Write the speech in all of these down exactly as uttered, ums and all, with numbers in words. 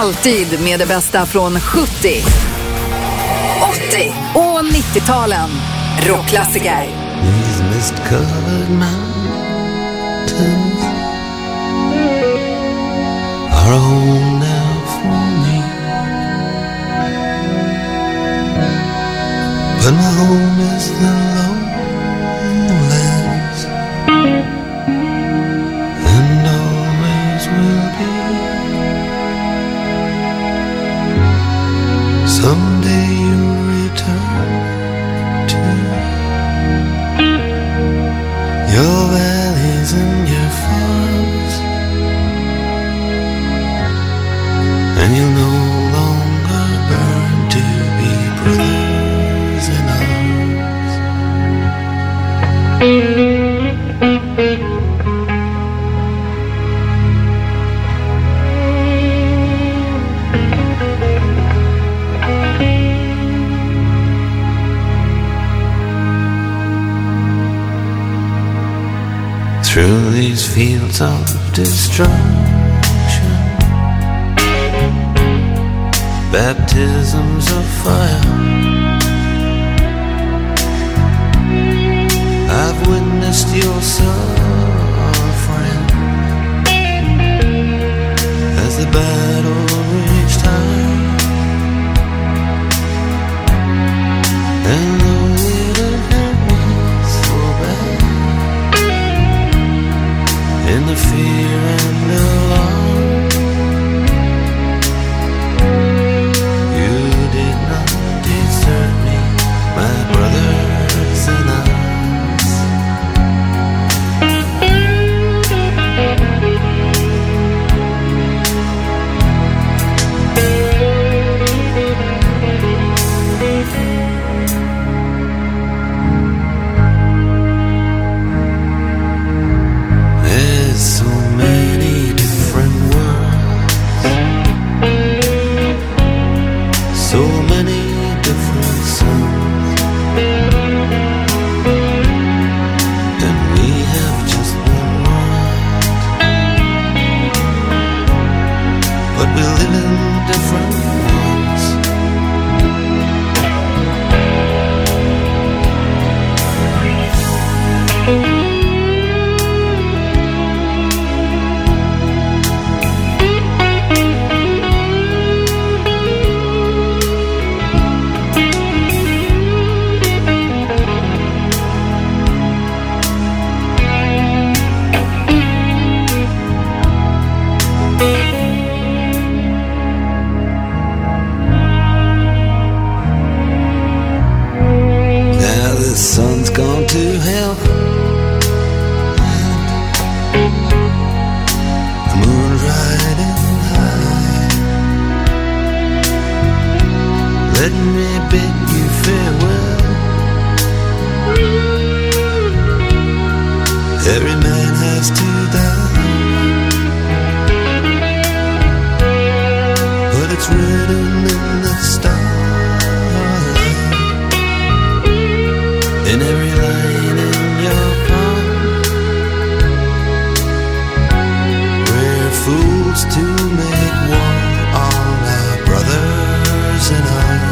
Alltid med det bästa från sjuttio, åttio och nittio-talen. Rockklassiker. These mist-covered mountains are a home now for me, but my home is the lowlands, and always will be. Someday you'll return to your valleys and your farms, and you'll no longer burn to be brothers in arms. Through these fields of destruction, baptisms of fire, I've witnessed your suffering as the battle reached high, and though it hurt me so bad, in the fear and alarm, you did not desert me, my brothers in arms. There's so many different worlds, so many different suns, and we have just one world, but we live in different ones. Now the sun's gone to hell, the moon's riding high. Let me bid you farewell. Every man has to die, but it's written in the stars, in every line in your palm. We're fools to make war on our brothers in arms.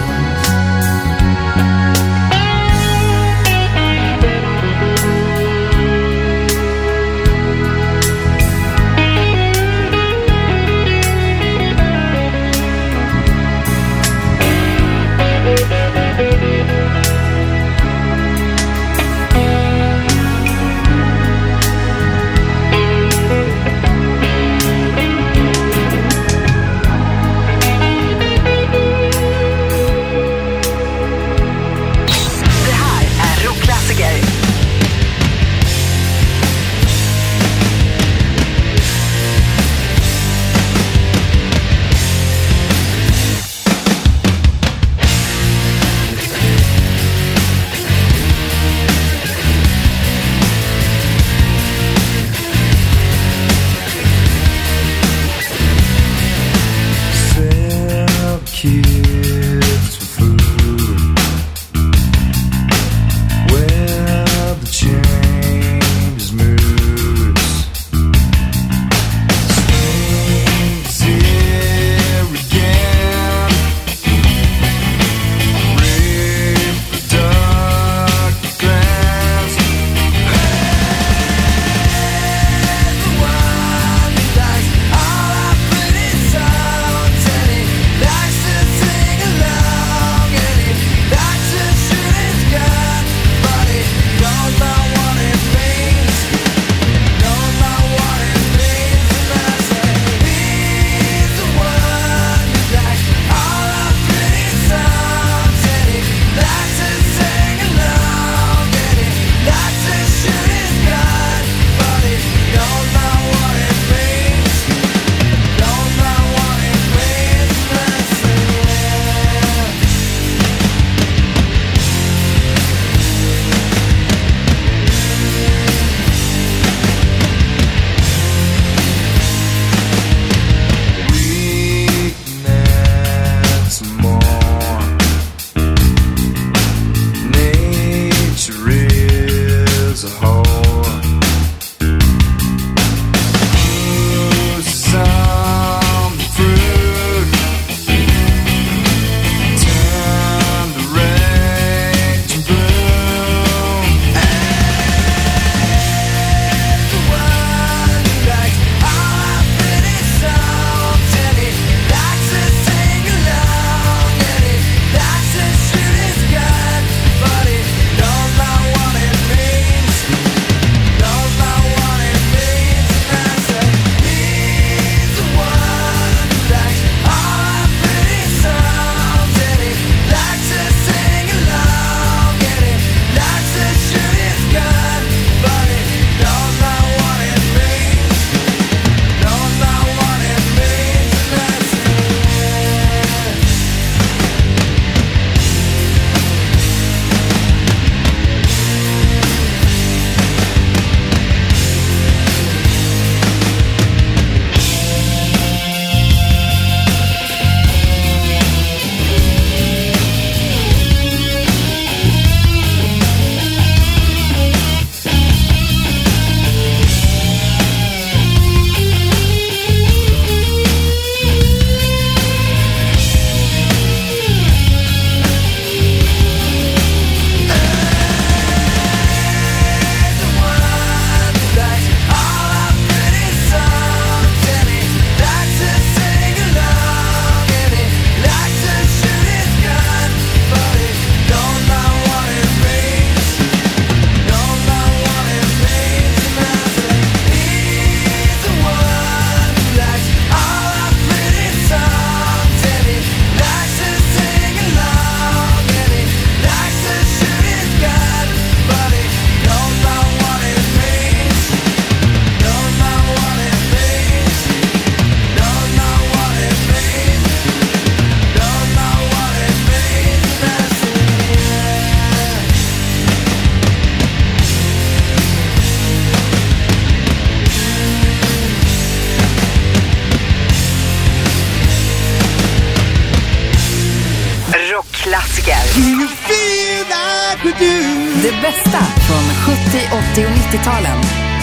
Det bästa från sjuttio, åttio och nittio-talen.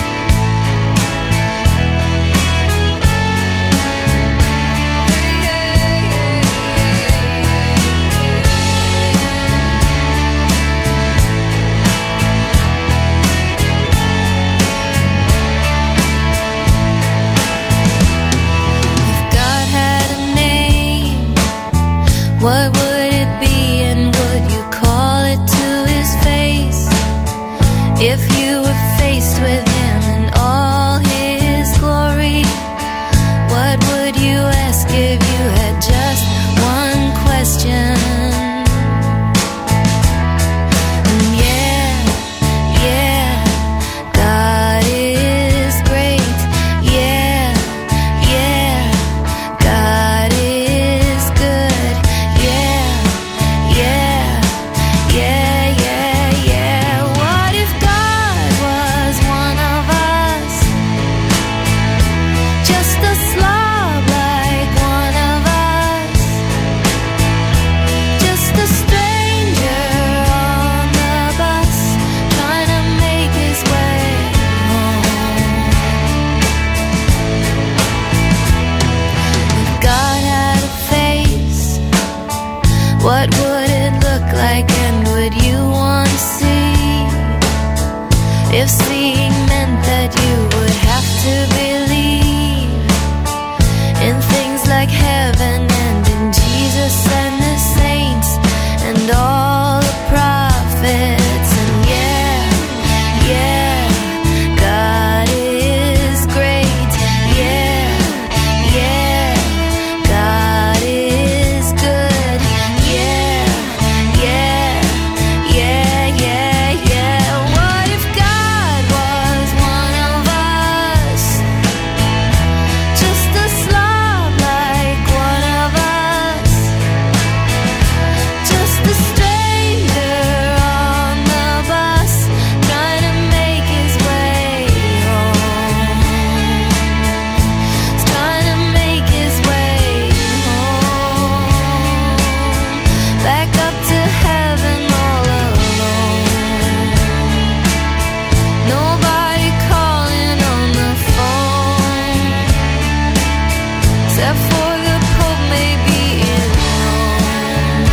What would it be and would you call it to his face? If you were faced with him in all his glory, what would you ask if you had just one question? And yeah, yeah, God is great. Yeah, yeah, God is good. Yeah, yeah, yeah, yeah, yeah. What if God was one of us? Just a slob like one of us. Just a stranger on the bus, trying to make his way home. If God had a face, what would it look like and would you want to see? If seeing meant that you would have to believe in things like heaven and in Jesus and the saints and all the prophets. And yeah, yeah, God is great. Yeah, yeah, God is good. Yeah, yeah, yeah, yeah, yeah. What if God was one of us? Just a slob like one of us. Just a stranger on the bus, trying to make his way home. He's trying to make his way home. Back up to heaven all alone. Nobody calling on the phone, except for the Pope maybe in Rome.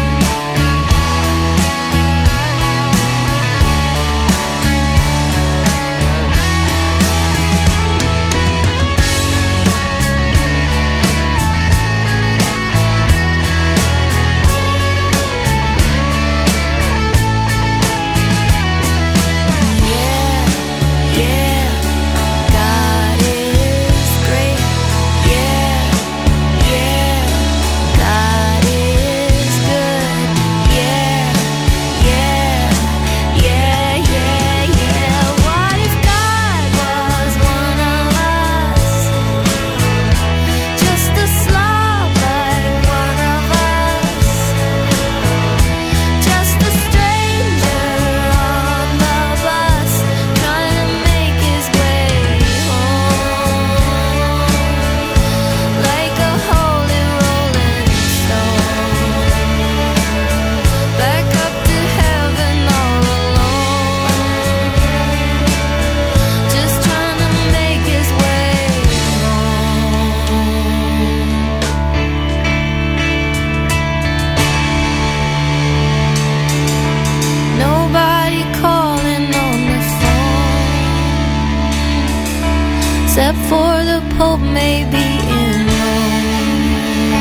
Yeah, yeah, God is great. Yeah, yeah, God is good. Yeah, yeah, yeah, yeah, yeah. What if God was one of us? Just a slob like one of us. Just a stranger on the bus, trying to make his way home. Like a holy rolling stone, back up to heaven all alone. Just trying to make his way home. Nobody calling on the phone, except for the Pope maybe in Rome.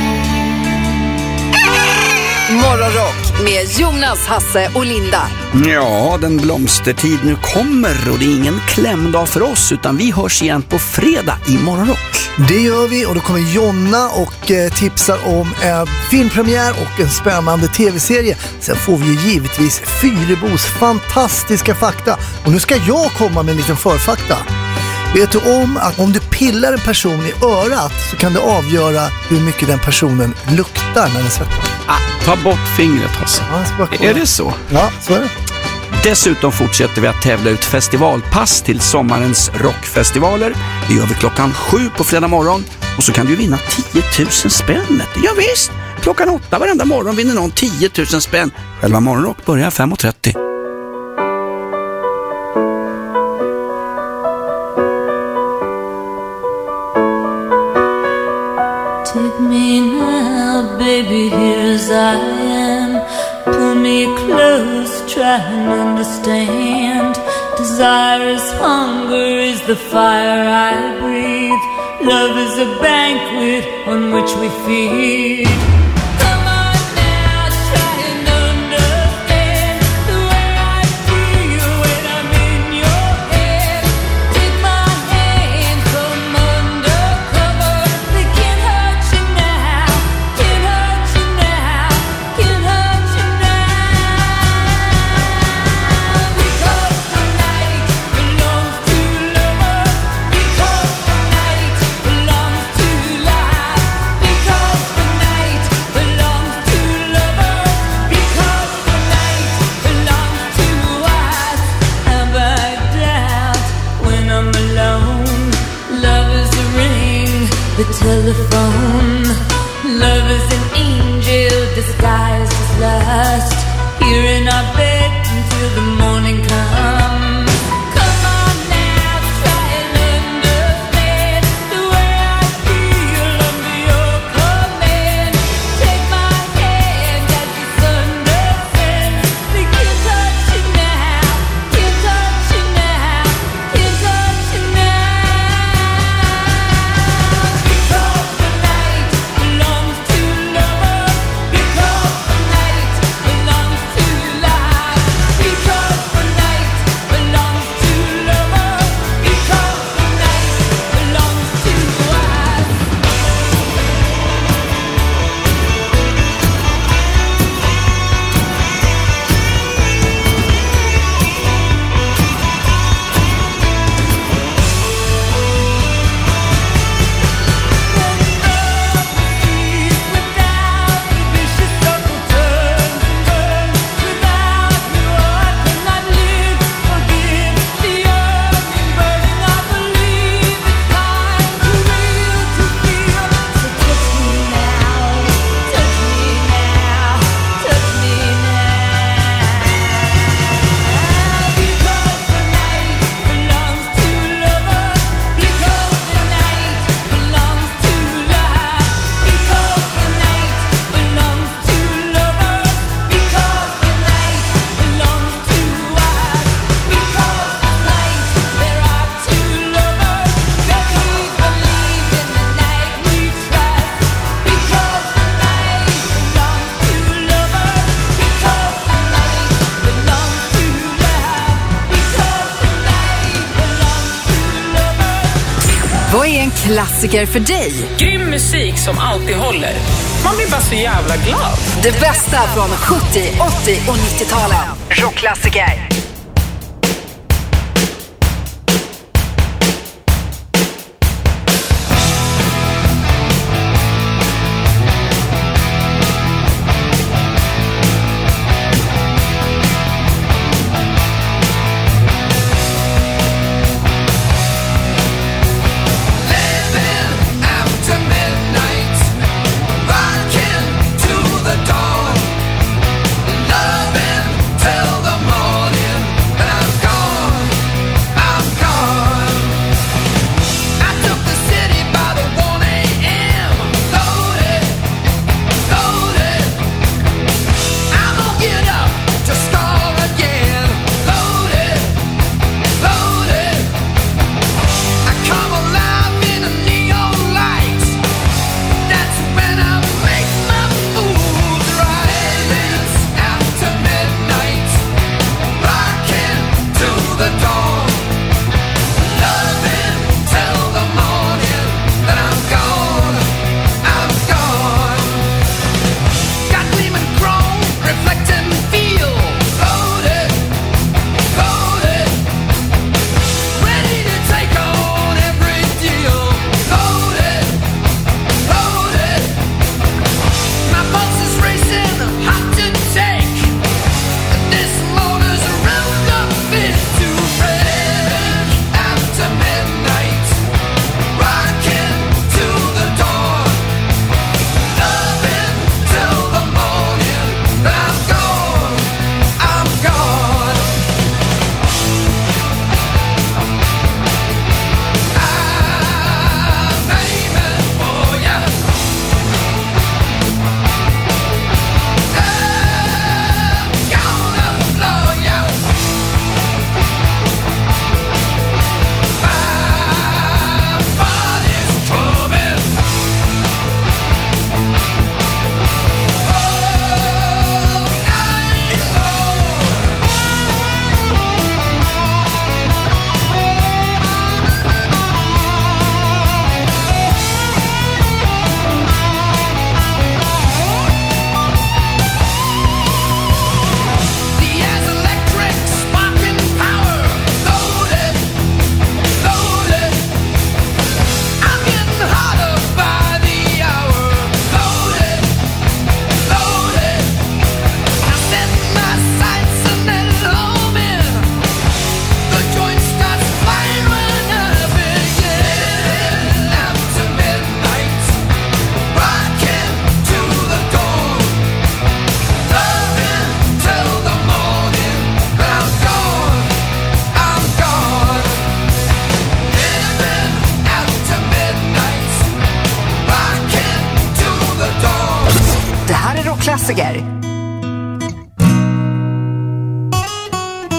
Morgonrock med Jonas, Hasse och Linda. Ja, den blomstertid nu kommer och det är ingen klämdag för oss utan vi hörs igen på fredag i Morgonrock. Det gör vi och då kommer Jonna och eh, tipsar om eh, filmpremiär och en spännande tv-serie. Sen får vi ju givetvis Fyrebos fantastiska fakta. Och nu ska jag komma med en liten förfakta. Vet du om att om du pillar en person i örat så kan det avgöra hur mycket den personen luktar när den svettas? Ah, ta bort fingret, Hasse. Ja, jag ska bara kolla. Är det så? Ja, så är det. Dessutom fortsätter vi att tävla ut festivalpass till sommarens rockfestivaler. Det gör vi klockan sju på fredag morgon. Och så kan du vinna tio tusen spänn. Ja visst, klockan åtta varenda morgon vinner någon tio tusen spänn. Själva Morgonrock börjar fem och trettio. baby, here as I am. Pull me close, try and understand. Desire is hunger, is the fire I breathe. Love is a banquet on which we feed. Telephone. Love is an angel disguised as lust. Here in our bed until the morning comes. Come on now, try and understand the way I feel under your command. Take my hand as the sun descends. We can touch you now, can touch you now, can touch you now. Vad är en klassiker för dig? Grym musik som alltid håller. Man blir bara så jävla glad. Det bästa från sjuttio, åttio och nittio-talen. Rockklassiker. Till the morning.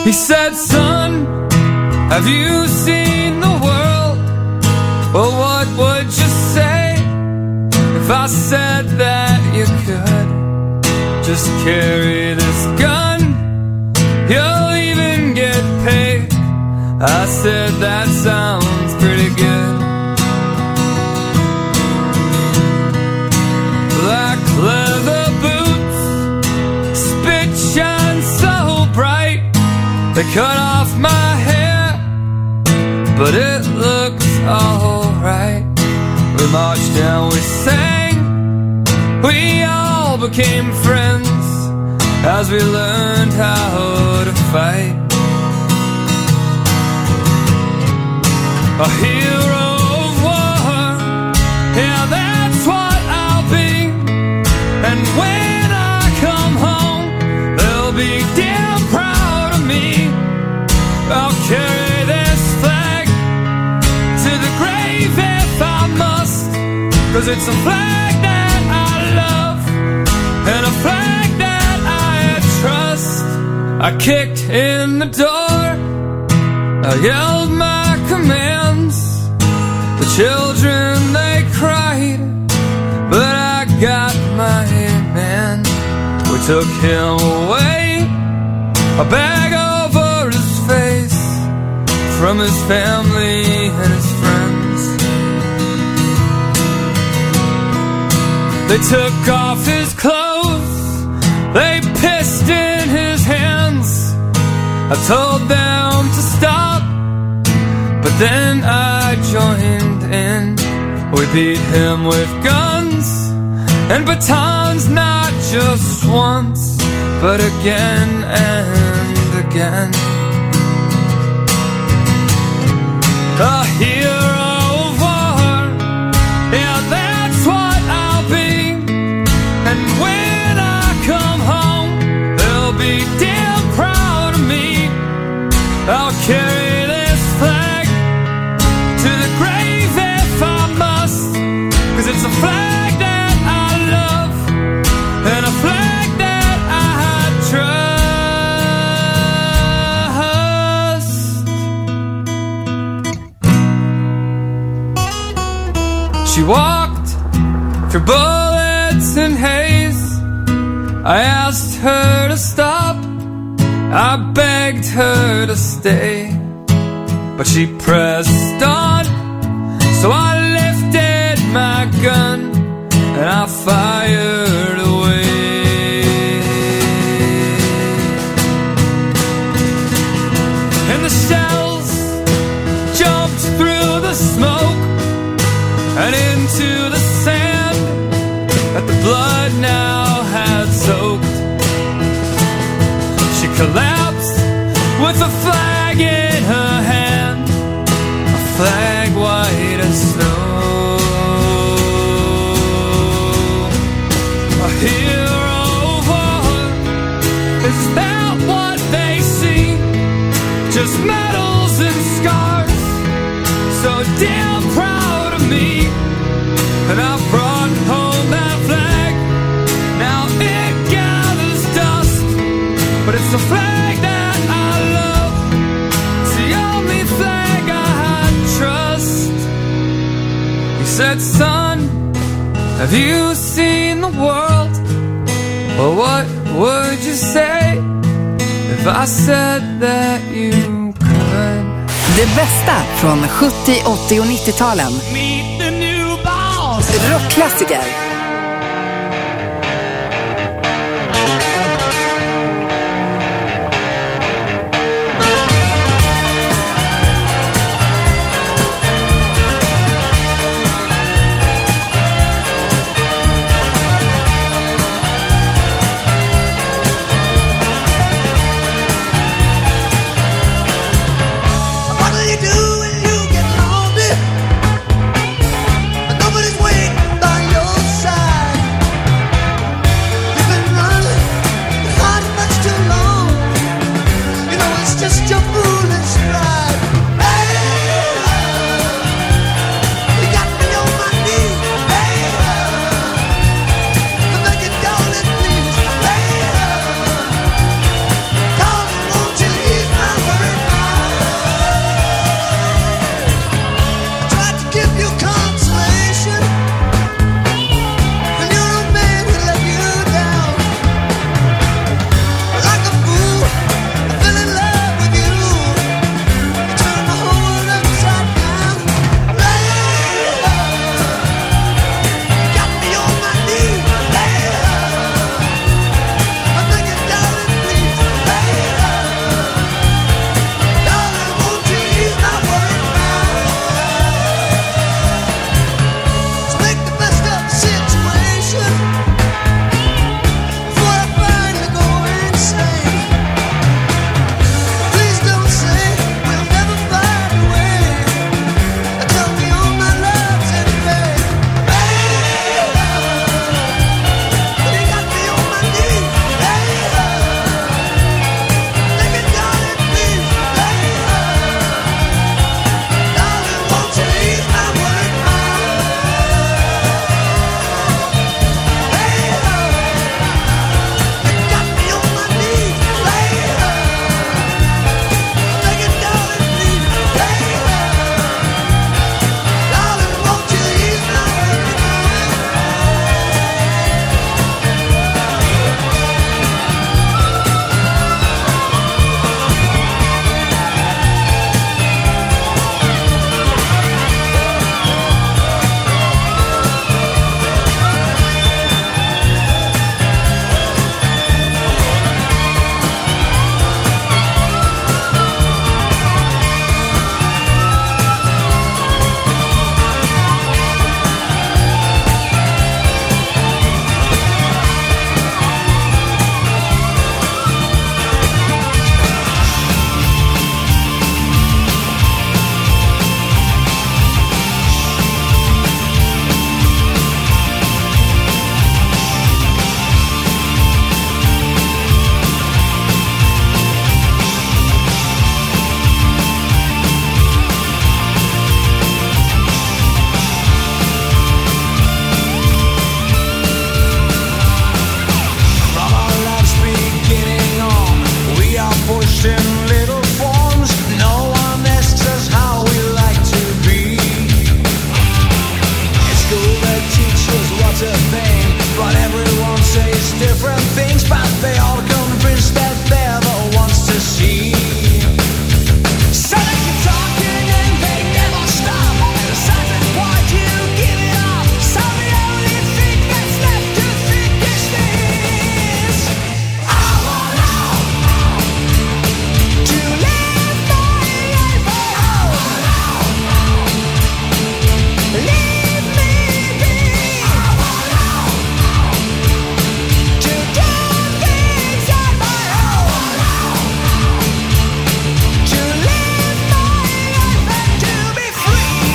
He said, son, have you seen the world? Well, what would you say if I said that you could just carry this gun? You'll even get paid. I said, that sounds pretty good. Black leather boots, spit shine so bright. They cut off my hair, but it looks alright. We marched down, we sang, we all became friends as we learned how to fight. A hero of war, yeah, that's what I'll be. And when I come home, they'll be damn proud of me. I'll carry this flag to the grave if I must, 'cause it's a flag that I love and a flag that I trust. I kicked in the door, I yelled my commands. The children, they cried, but I got my man. We took him away, a bag over his face, from his family and his friends. They took off his clothes, they pissed in his hands. I told them to stop, but then I joined in. We beat him with guns and batons, not just once, but again and again. A hero of war, yeah, that's what I'll be. And when I come home, they'll be damn proud of me. I'll carry this flag to the grave if I must, 'cause it's a flag that I love and a flag that I trust. She walked through bullets and haze. I asked her to stop, I begged her to stay, but she pressed on. So I lifted my gun and I fired away. And the shells jumped through the smoke and into the sand that the blood now had soaked. She collapsed with a flag in her hand, a flag white as snow. A hero of war, is that what they see? Just medals and scars, so damn proud of me. And I brought home that flag, now it gathers dust, but it's a flag that I love, it's the only flag I trust. He said, son, have you seen the world? Well, what would you say if I said that you could? Det bästa från sjuttio, åttio och nittio-talen. Meet the new boss. Rockklassiker. Nobody's waiting by your side. Ease just in little forms. No one asks us how we like to be. In school they teach us what's a thing, but everyone says different things. But they all convinced that they're the ones to see. So they keep talking and they never stop. At a certain point you give it up. So the only thing that's left to think is this: I want out to live my life alone. Leave me be. I want out to do things on my own. To live my life and to be free.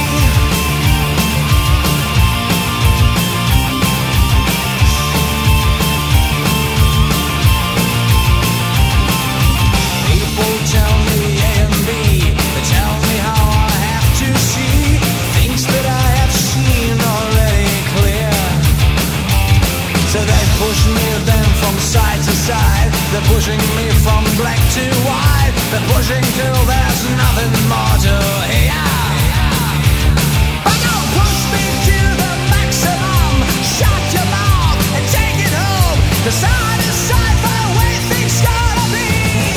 People tell me A and B. They tell me how I have to see things that I have seen already clear. So they push me then from side to side. They're pushing me from black to white. They're pushing till there's nothing more to hear. But don't push me to the maximum. Shut your mouth and take it home. 'Cause I decide the way things gotta be.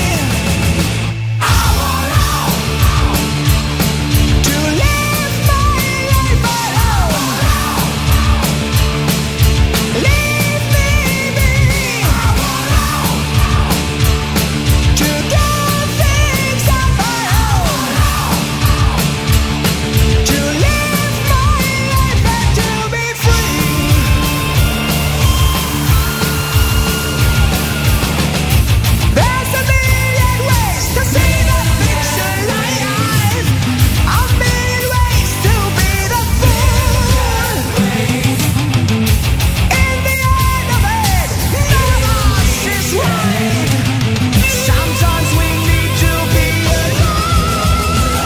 I want out to live my life alone. Leave me be. I want out to do things on my own. To live my life and to be free. There's a million ways to see the picture alive. A million ways to be the fool. In the end of it, none of us is right. Sometimes we need to be alone.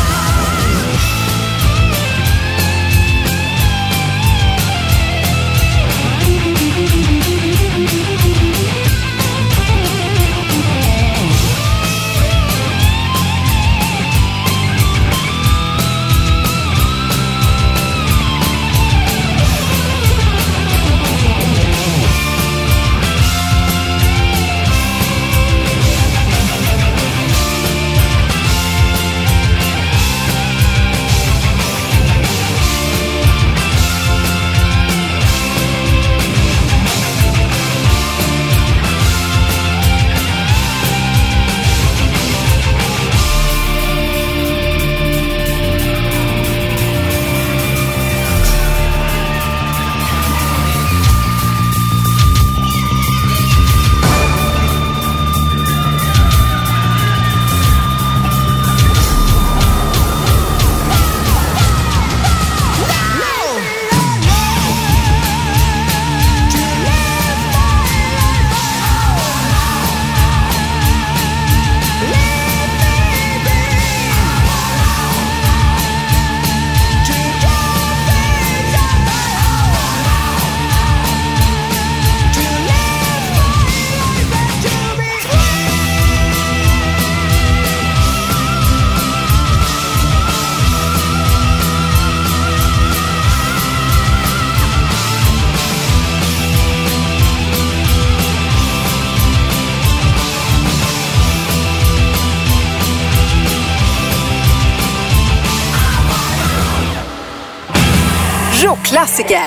Rockklassiker.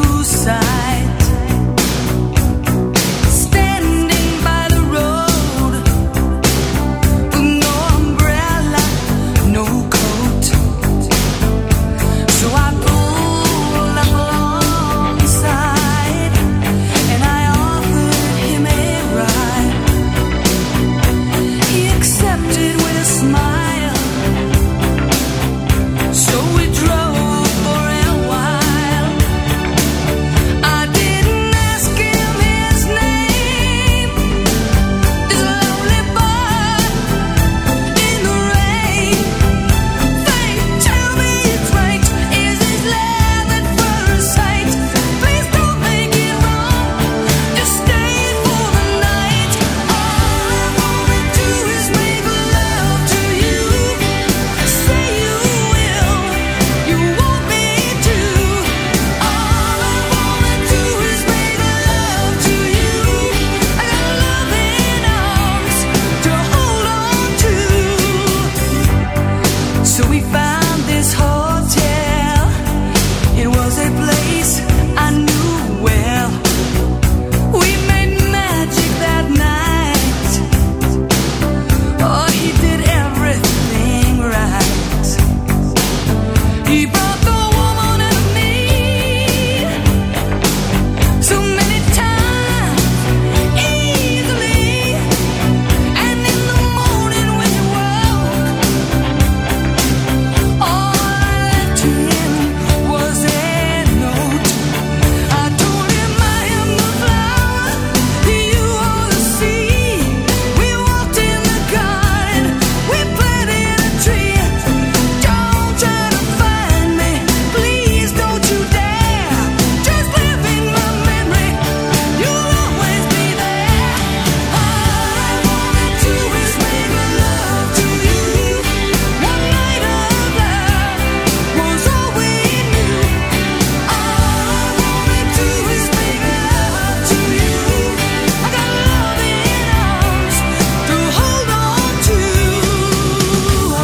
Standing by the road was a place I knew well. We made magic that night. Oh, he did everything right. He brought the woman in me so many times, easily. And in the morning when you woke, all I left him was a note. I told him I am the flower, you are the seed. We walked in the garden, we planted a tree. Don't try to find me, please don't you dare. Just live in my memory, you'll always be there. All I wanted to is make love to you. One night of love was all we knew. All I wanted to is make love to you. I got love in arms to hold on to. Ooh,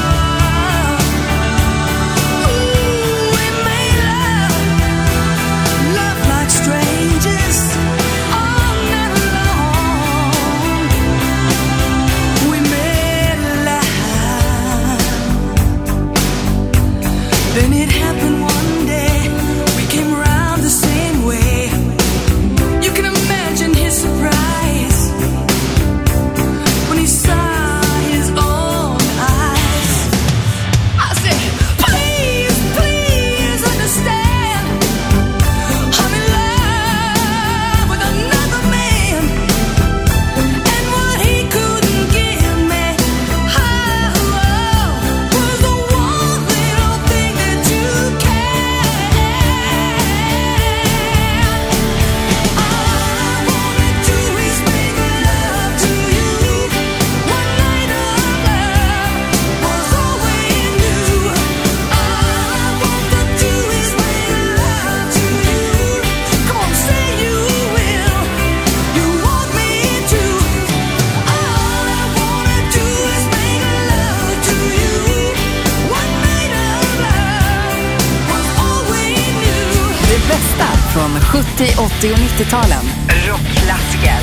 we made love, love like strangers all night long. We made love. Then it happened one day. We came around the same way. You can imagine his surprise when he saw his own eyes. I said, please, please understand, I'm in love with another man. And what he couldn't give me, oh, was the one little thing that you can. All I wanted to is make love to you. One night of love was all we knew. All I wanted to is make love to you. Come on, say you will. You want me to. All I wanted to is make love to you. One night of love was all we knew. Det bästa från sjuttio, åttio och nittio-talen. Rockklassiker.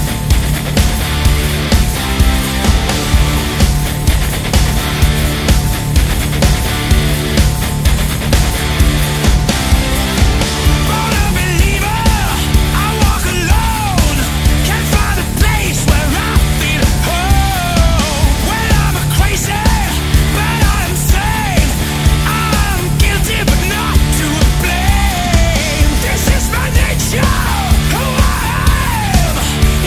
Born a believer, I walk alone. Can't find a place where I feel home. Well, I'm crazy, but I'm sane. I'm guilty, but not to blame. This is my nature, who I am.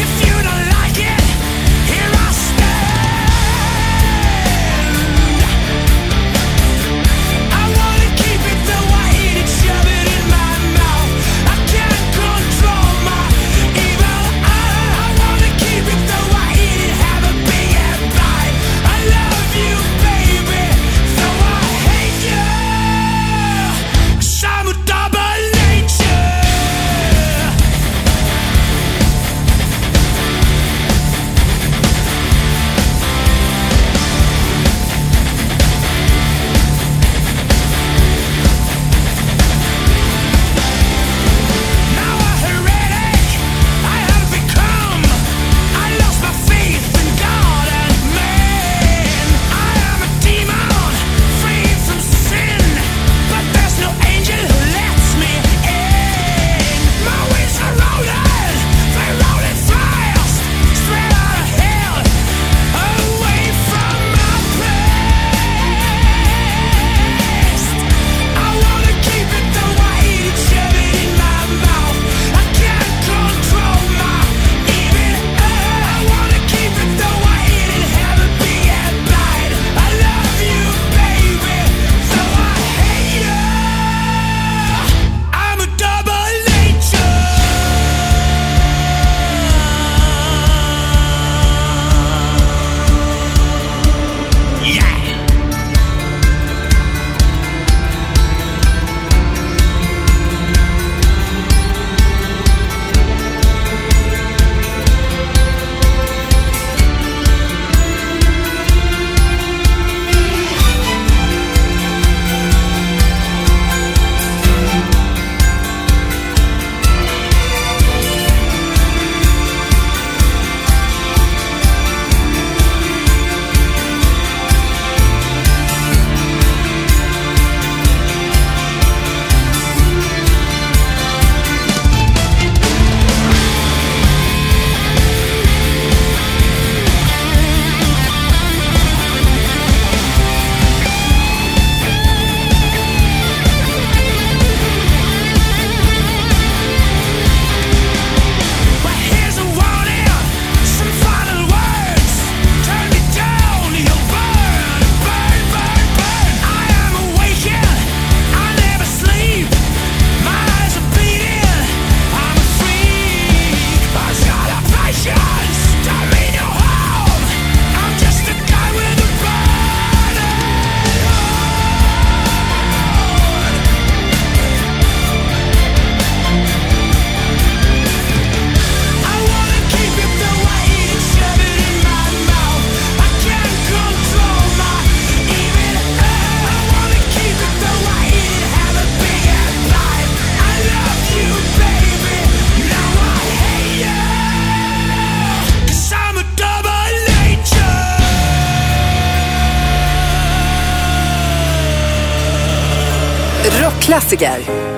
rockklassiker.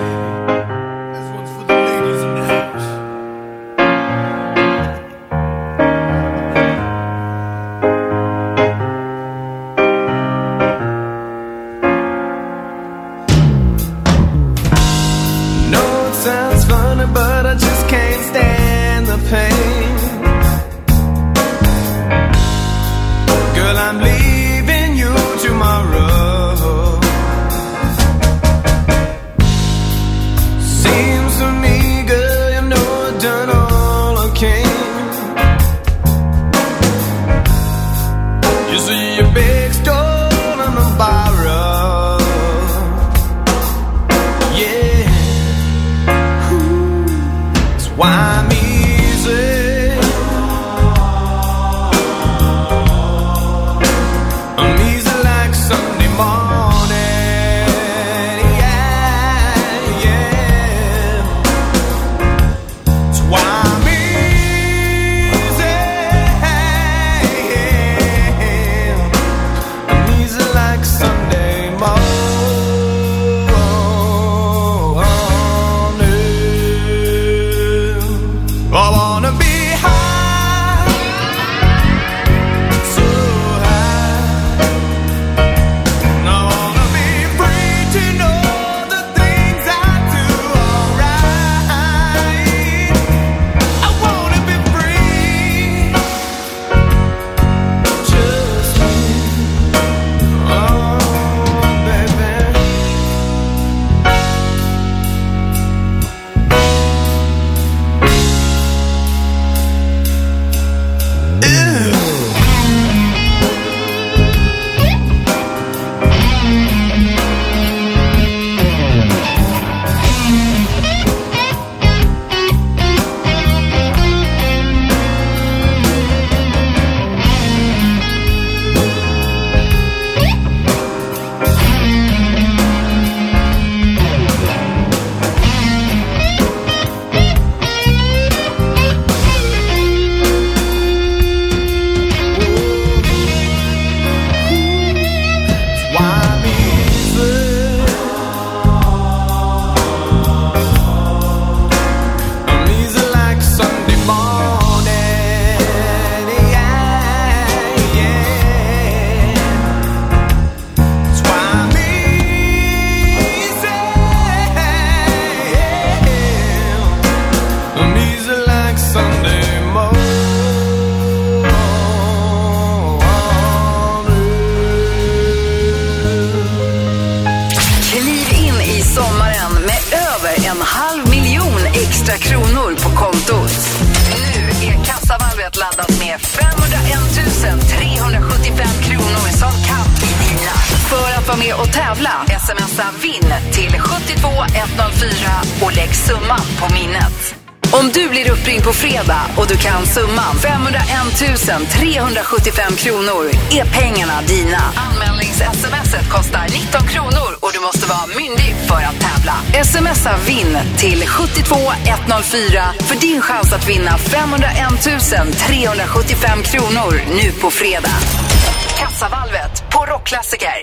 Smsa vinn till sju två ett noll fyra och lägg summan på minnet. Om du blir uppringd på fredag och du kan summan femhundraett tusen trehundrasjuttiofem kronor är pengarna dina. Anmälnings-smset kostar nitton kronor och du måste vara myndig för att tävla. Smsa vinn till sju två ett noll fyra för din chans att vinna femhundraett tusen trehundrasjuttiofem kronor nu på fredag. Kassavalvet på rockklassiker.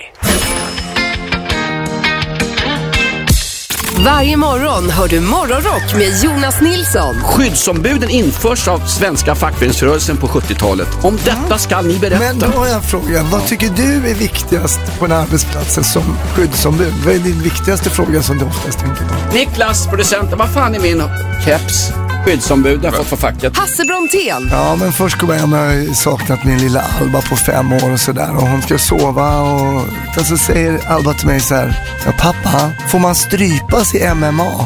Varje morgon hör du Morgonrock med Jonas Nilsson. Skyddsombuden införs av svenska fackföreningsrörelsen på sjuttiotalet. Om detta ska ni berätta. Men då har jag en fråga. Vad tycker du är viktigast på en arbetsplats som skyddsombud? Vad är din viktigaste fråga som du oftast tänker på? Niklas, producenten, vad fan är min keps? Skyddsombud jag har fått för facket. Hasse Brontén. Ja, men först kommer jag med att saknat min lilla Alba på fem år och sådär. Och hon ska sova och så säger Alba till mig så här: ja, pappa, får man strypas i M M A?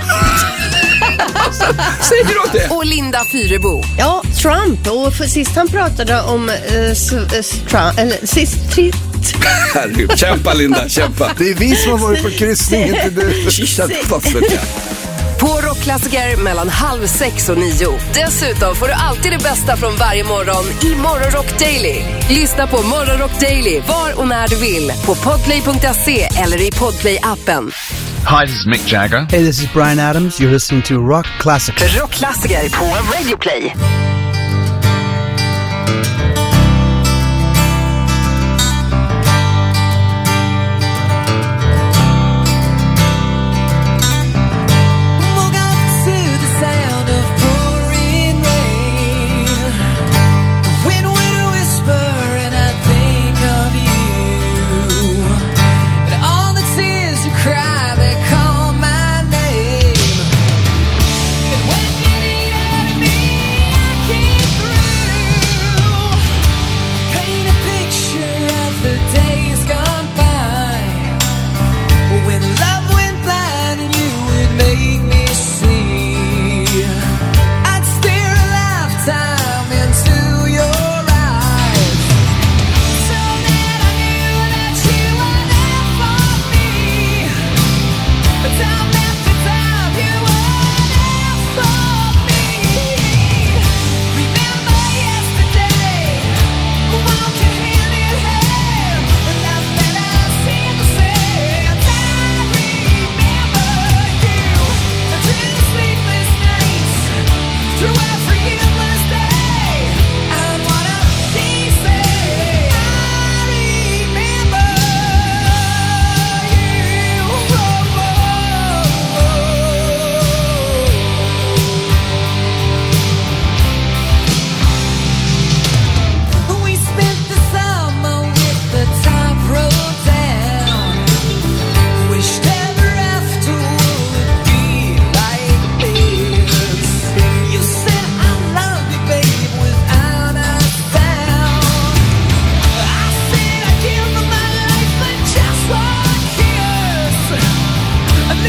Säger du det? Och Linda Fyrebo. Ja, Trump. Och för sist han pratade om uh, s- s- Trump, eller sist tri- Herregud, kämpa Linda, kämpa. Det är vi som har varit på kryssning, inte du. På rockklassiker mellan halv sex och nio. Dessutom får du alltid det bästa från varje morgon i Morgonrock Daily. Lyssna på Morgonrock Daily var och när du vill på podplay punkt se eller i Podplay-appen. Hi, this is Mick Jagger. Hey, this is Bryan Adams. You're listening to Rock Classic. Rockklassiker på Radio Play.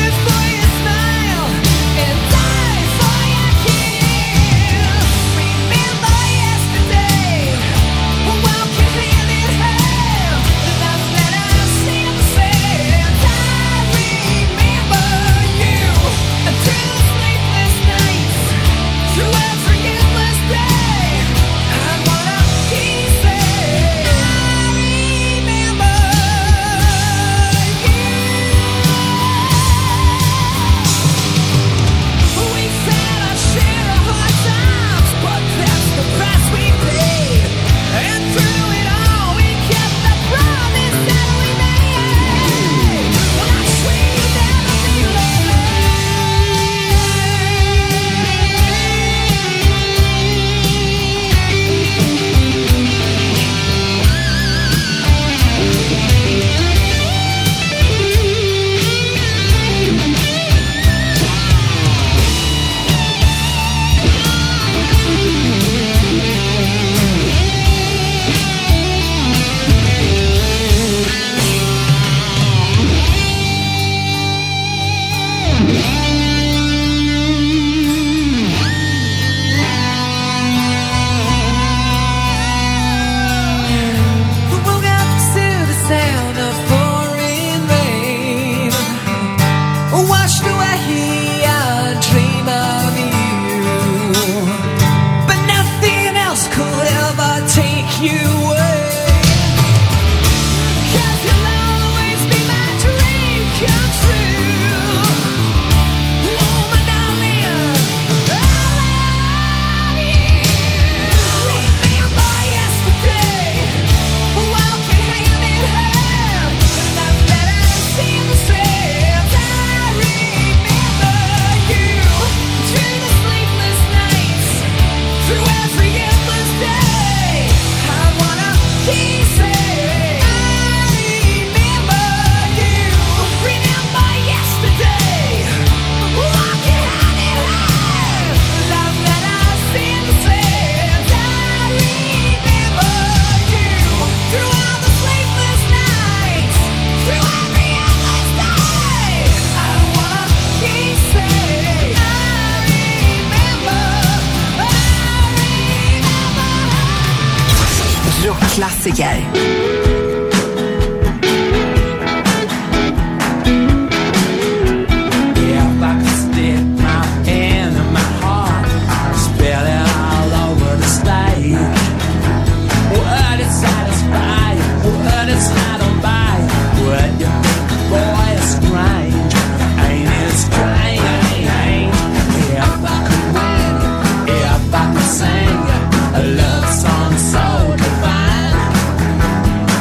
Klassiker. Sing a love song so divine.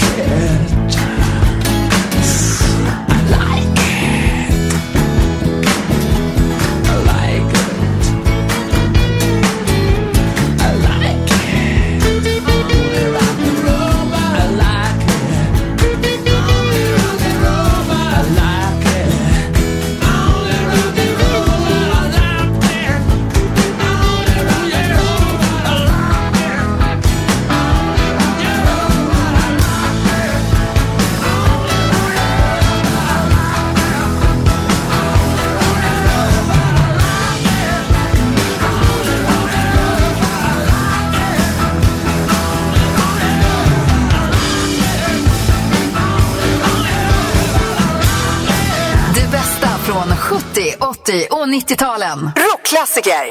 sjuttio, åttio och nittio-talen. Rockklassiker.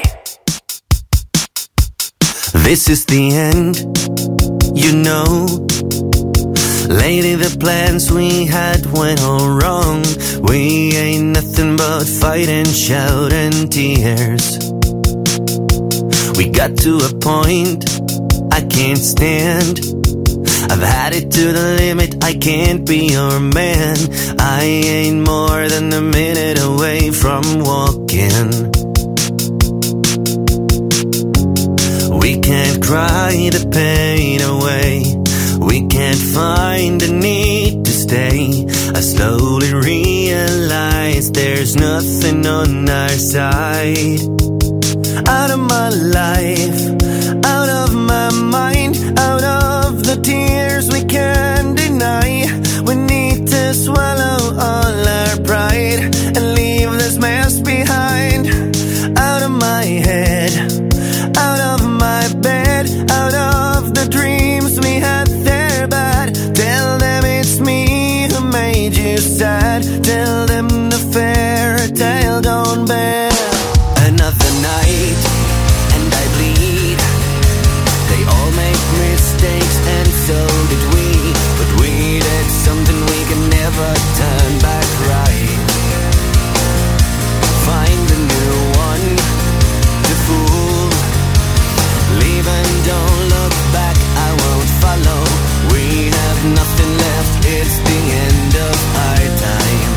This is the end, you know. Lately the plans we had went all wrong. We ain't nothing but fight and shout and tears. We got to a point I can't stand. I've had it to the limit, I can't be your man. I ain't more than a minute away from walking. We can't cry the pain away. We can't find the need to stay. I slowly realize there's nothing on our side. Out of my life, out of my mind, out of the tears we can't deny. We need to swallow all our pride and leave this mess behind. Out of my head, out of my bed, out of the dreams we had there bad. Tell them it's me who made you sad. Tell them the fairy tale gone bad. Another night and I bleed. They all make mistakes and so did we. But we did something we can never turn back right. Find a new one to fool. Leave and don't look back, I won't follow. We have nothing left, it's the end of our time.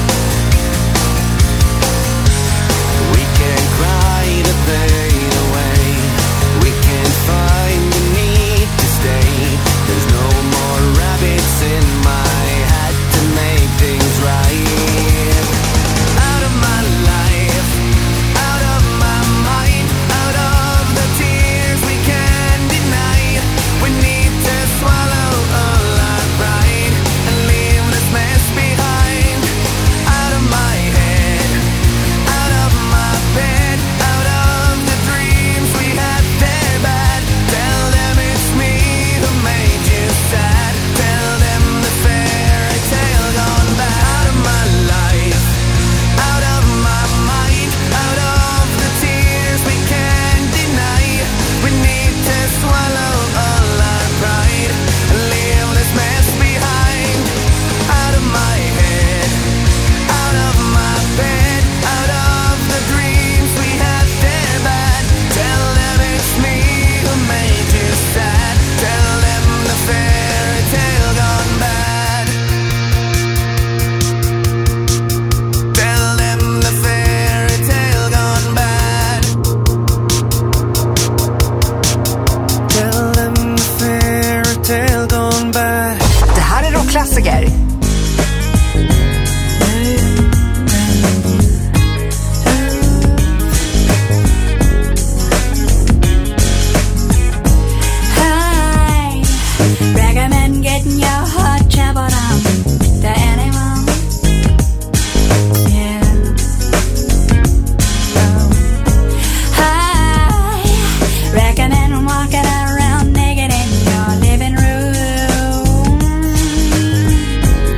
We can cry the pain away. We can find the need to stay. There's no more rabbits in my hat to make things right. Out of my life, out of my mind, out of the tears we can't deny. We need to swallow all our pride and leave this mess behind. Out of my head, out of my bed, out of the dreams we had there bad. Tell them it's me who made you sad. Tell them the fairy tale gone bad. Out of my life, out of my mind, out of the tears we can't deny. We need to swallow all our pride and leave this mess behind. Out of my head, out of my bed, out of the dreams we had there bad. Tell them it's me who made you sad. Tell them the fairy tale gone bad. Tell them the fairy tale gone bad. Tell them the fairy tale gone bad. Det här är rockklassiker. Hi, recommend getting your heart traveled on to anyone. Yeah. Oh. Hi, recommend walking around naked in your living room.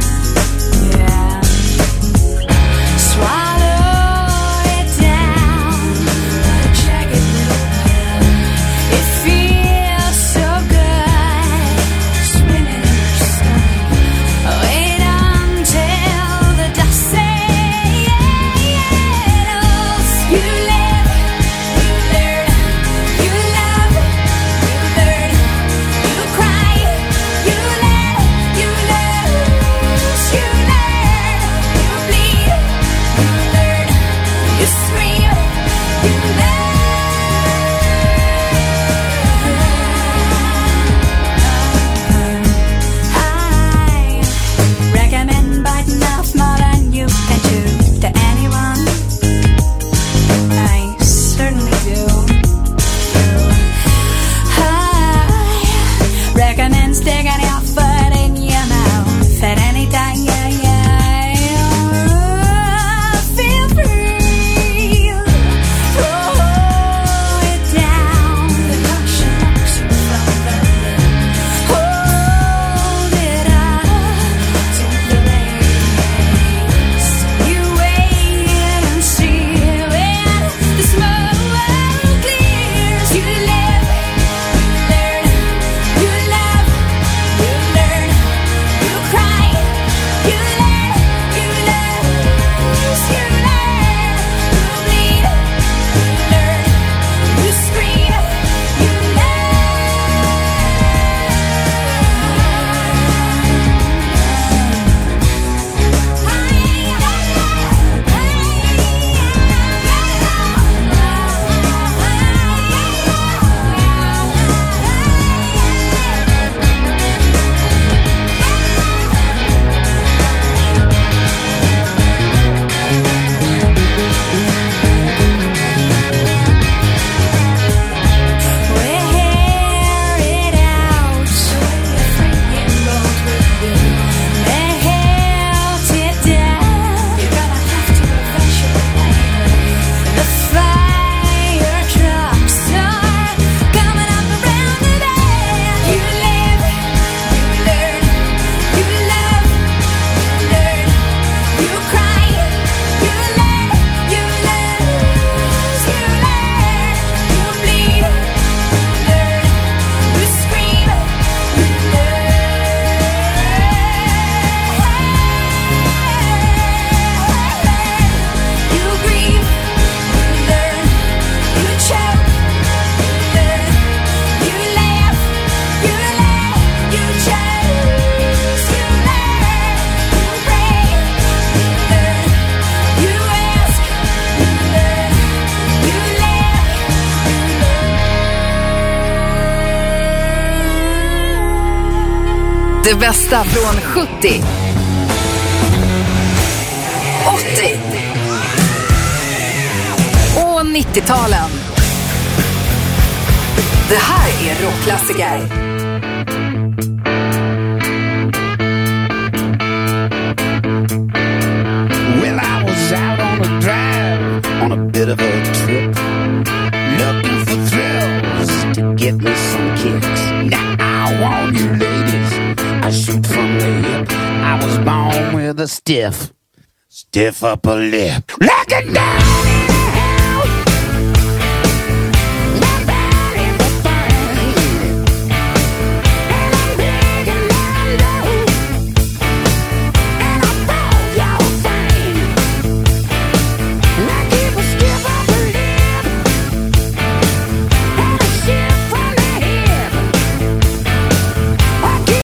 Det bästa från sjuttio, åttio och nittio-talen. Det här är rockklassiker. Well, I was out on a drive, on a bit of a trip, looking for thrills to get me some kicks. Now I want you ladies, I shoot from the hip. I was born with a stiff, stiff upper lip. Look it down!